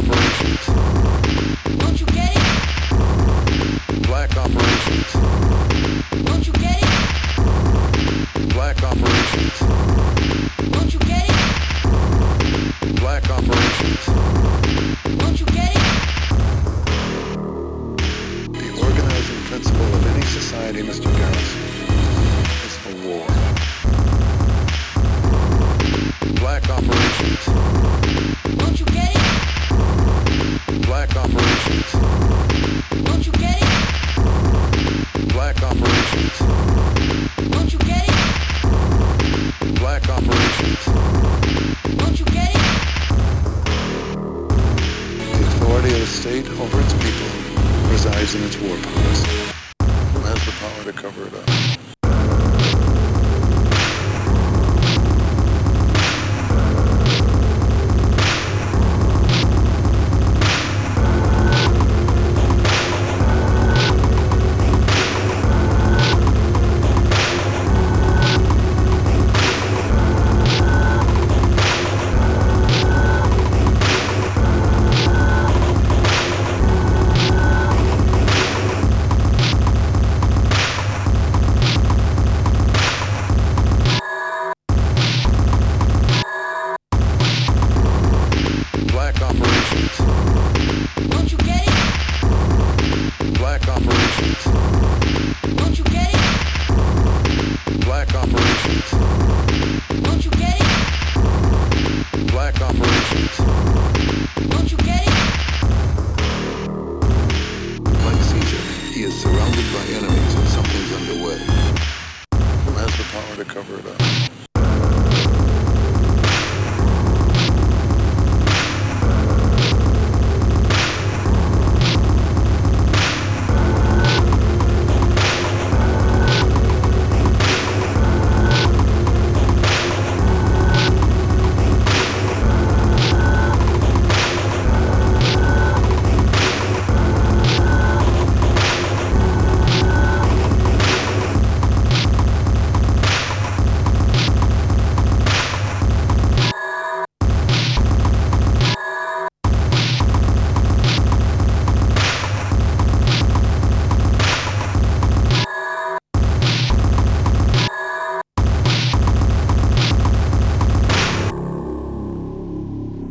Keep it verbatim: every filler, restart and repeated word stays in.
operations. Don't you get it? Black operations. Don't you get it? Black operations. Don't you get it? Black operations. Don't you get it? The organizing principle of any society, Mister Garrison, is a war. Black operations. Don't you get it? Black operations. Don't you get it? Black operations. Don't you get it? Black operations. Don't you get it? The authority of the state over its people resides in its war powers. Who has the power to cover it up?